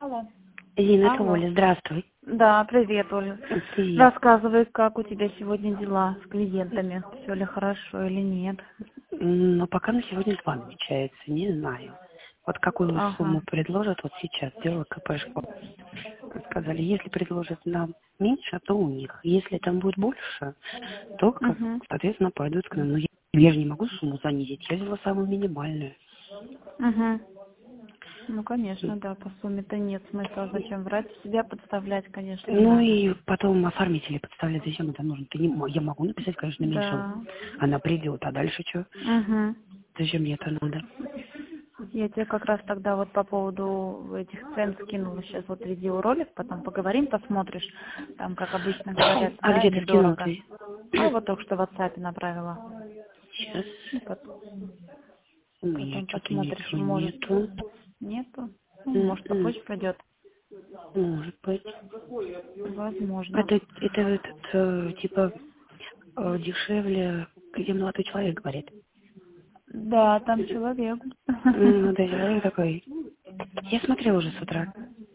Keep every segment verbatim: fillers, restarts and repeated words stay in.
Алло. Зина, это Алло. Оля, здравствуй. Да, привет, Оля. Привет. Рассказывай, как у тебя сегодня дела с клиентами? Все ли хорошо или нет? М, Но пока на сегодня два намечается, не знаю. Вот какую Ага. сумму предложат, вот сейчас делаю КПшку. Сказали, если предложат нам меньше, то у них. Если там будет больше, то, как, Угу. соответственно, пойдут к нам. Но я, я же не могу сумму занизить, я взяла самую минимальную. Угу. Ну, конечно, да, по сумме-то нет смысла. Зачем врать, себя подставлять, конечно, Ну да. и потом оформители подставлять, зачем это нужно? Ты не, мо- я могу написать, конечно, меньше. Да. Она придет, а дальше что? Угу. Зачем мне это надо? Я тебе как раз тогда вот по поводу этих цен скинула сейчас вот видеоролик, потом поговорим, посмотришь. Там, как обычно говорят, А да, где ты скинул недорого. ты? Ну, вот только что в WhatsApp направила. Сейчас. Ну, пот- У меня Потом что-то посмотришь, ничего может, нету. нету. Ну, может, М-м. попозже придет. Может быть. Возможно. Это, это этот, э, типа, э, дешевле, где молодой человек говорит. Да, там человек. М, Молодой человек такой. Я смотрела уже с утра.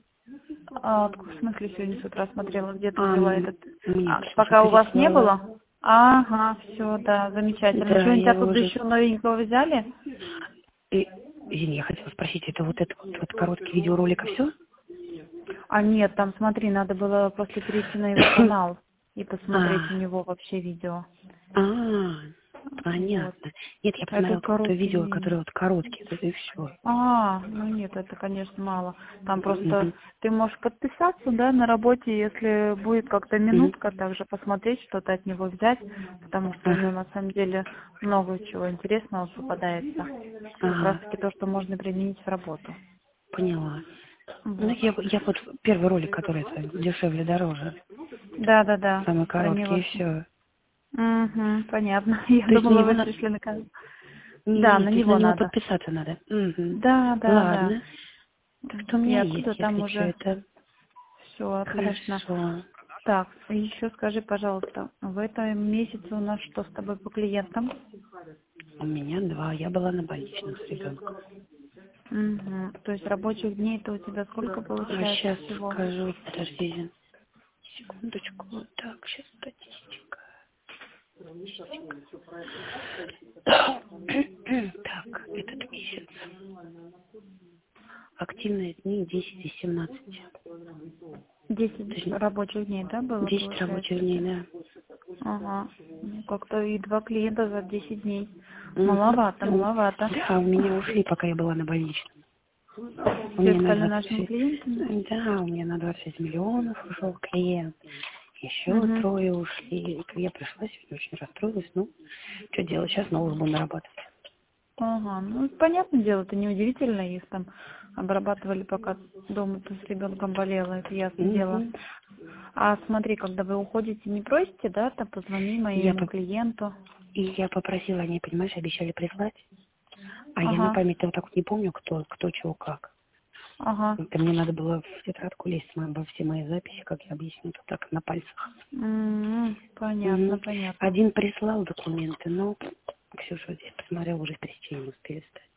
А, в смысле, сегодня с утра смотрела, где ты А, взяла м, этот... мне А, Ксюша пока у вас не переслала. было? Ага, все, да, замечательно. Да, Что-нибудь я его оттуда уже... еще новенького взяли? И, извини, я хотела спросить, это вот этот вот, вот короткий видеоролик, а все? А нет, там, смотри, надо было после перейти на его канал и посмотреть А, у него вообще видео. а, Вот. понятно. Нет, я Это посмотрела только то короткие видео, видео. которое вот короткий, это и все. А, ну нет, это, конечно, мало. Там просто ты можешь подписаться, да, на работе, если будет как-то минутка, также посмотреть, что-то от него взять, потому что у него Ага, на самом деле много чего интересного попадается. Как раз ага, таки то, что можно применить в работу. поняла. Ну, Вот. я, я вот первый ролик, который это дешевле, дороже, Да, да, да, самый про короткий, него. и все. Угу, понятно. Я То есть на думала, него вы надо... пришли на канал. Да, Не, на то есть на него него надо. подписаться надо. Угу. Да, да, да. Ладно. Так что у И меня есть, оттуда там если все уже это все отлично. хорошо. Так, еще скажи, пожалуйста, в этом месяце у нас что с тобой по клиентам? У меня два. Я была на больничном с ребенком. Угу. То есть рабочих дней-то у тебя сколько А получается сейчас всего? скажу, подожди, секундочку. Вот так, сейчас статистика. Так, этот месяц. Активные дни десять и семнадцать. То Десять есть рабочих дней, да, было, десять получается, рабочих у дней, тебя? да. Ага. Ну, как-то и два клиента за десять дней. Угу. Маловато, маловато. Да, у меня ушли, пока я была на больничном. У Все меня на стали двадцать нашими шесть, клиентами? да, у меня на двадцать шесть миллионов ушел клиент. Еще Угу. трое ушли. И я пришла сегодня, очень расстроилась. Ну, что делать, сейчас новых буду нарабатывать. Ага, ну, понятное дело, это неудивительно, их там обрабатывали, пока дома ты с ребенком болела, это ясное дело. Угу. А смотри, когда вы уходите, не просите, да, там позвони Я, моему по... клиенту. и я попросила, они, понимаешь, обещали прислать. А я на Ага, память вот так вот не помню, кто, кто чего как. ага. Это мне надо было в тетрадку лезть во все мои записи, как я объясню, тут так на пальцах. М, понятно, Мгм. понятно. Один прислал документы, но Ксюша вот здесь посмотрела, уже пересечение не успели стать.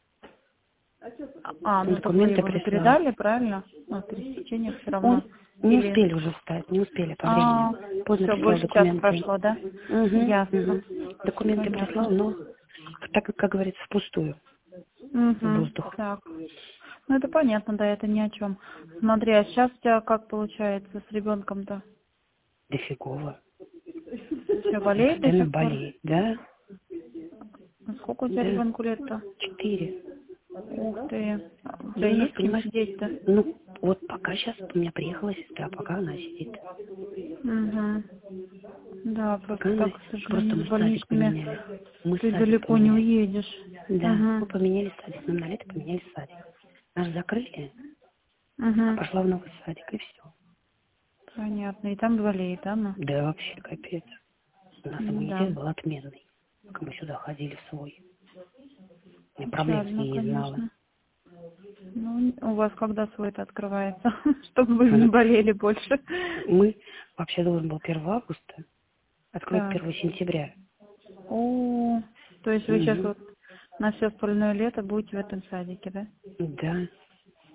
А, ну так вы Документы его же прислал. передали, правильно? Ну, пересечение все равно. Он не Или... успели уже встать, не успели по времени. А, Поздно все, прислал больше часа документы. прошло, да? Угу, Ясно. угу. Документы прислал, Понятно. но так, как как говорится, впустую, в Угу. воздух. Так. Ну, это понятно, да, это ни о чем. Смотри, а сейчас у тебя как получается с ребенком-то? Дофигово. Все, Он болеет до постоянно сих пор? болеет, да? Ну, сколько у тебя Да. ребенку лет-то? Четыре. Ух ты. А у тебя Ну, у нас, есть с кем понимаешь, сидеть-то? ну, вот пока сейчас у меня приехала сестра, пока она сидит. Угу. Да, Пока просто она... так, к Просто сожалению, мы с садик больничными поменяли. Мы ты садик далеко не поменяли. уедешь. Да, мы Угу. поменяли садик. Нам на лето поменяли садик. Наш закрыли, а Угу. пошла в новый садик, и все. Понятно. И там болеет, да, она? Да, вообще капец. У нас Да. иммунитет был отменный, как мы сюда ходили в свой. Я проблем с Печально, ней не знала. конечно. Ну, у вас когда свой-то открывается, чтобы вы не болели больше? Мы вообще должен был первого августа, откроют Так. первого сентября. О, то есть вы сейчас Угу. вот на все остальное лето будете в этом садике, да? Да.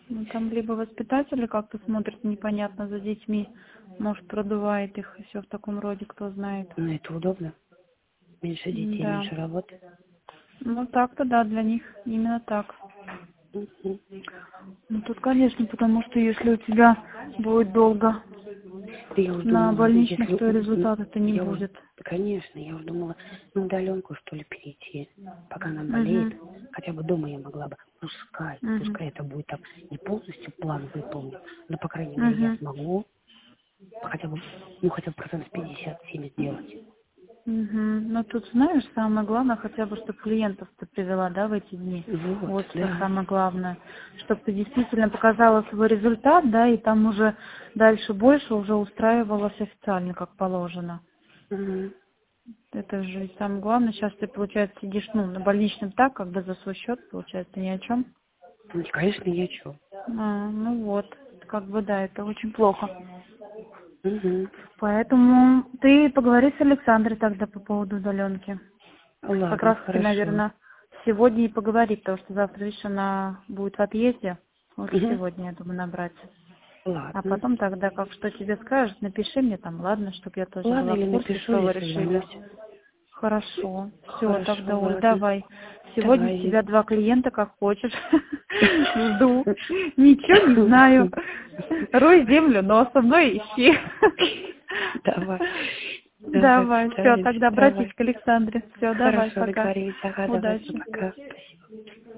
Ну, там либо воспитатели как-то смотрят непонятно за детьми, может, продувает их и все в таком роде, кто знает. Ну, это удобно. Меньше детей, Да. меньше работы. Ну, так-то да, для них именно так. Мгм. Ну, тут, конечно, потому что если у тебя будет долго Да я уж на думала, больничных, если... то и м, результата-то не Я уж... будет. Конечно, я уж думала на удаленку, что ли, перейти, пока она болеет. Угу. Хотя бы дома я могла бы. Пускай, Угу. пускай это будет там не полностью план выполнен, но, по крайней мере, я Угу. смогу хотя бы, ну, хотя бы процентов пятьдесят-семьдесят сделать. Угу. Ну, тут, знаешь, самое главное, хотя бы, чтобы клиентов ты привела, да, в эти дни. Вот, Вот что да. самое главное. Чтобы ты действительно показала свой результат, да, и там уже дальше больше уже устраивалась официально, как положено. Мгм. Это же ведь самое главное. Сейчас ты, получается, сидишь, ну, на больничном так, как бы за свой счет, получается, ни о чем. Ну, конечно, я чё. А, ну вот, как бы да, это очень плохо. Угу. Поэтому ты поговори с Александрой тогда по поводу удаленки. Как Ладно, раз таки, хорошо. наверное, сегодня и поговорить, потому что завтра, видишь, она будет в отъезде. Лучше Угу. сегодня, я думаю, набрать. А Ладно. потом тогда, как что тебе скажет, напиши мне там, ладно, чтобы я тоже Ладно, была в или курсе, напишу, что или вы решили. созвонюсь. Хорошо. Все, Хорошо, тогда, Оль, ладно. давай. Сегодня с Давай. тебя два клиента, как хочешь. Жду. Ничего не знаю. Рой землю, но со мной ищи. Давай. Давай, Давай, все, постараемся. тогда обратись Давай. к Александре. Все, давай, Хорошо, пока. договорились. Ага, давай, Удачи. пока. Спасибо.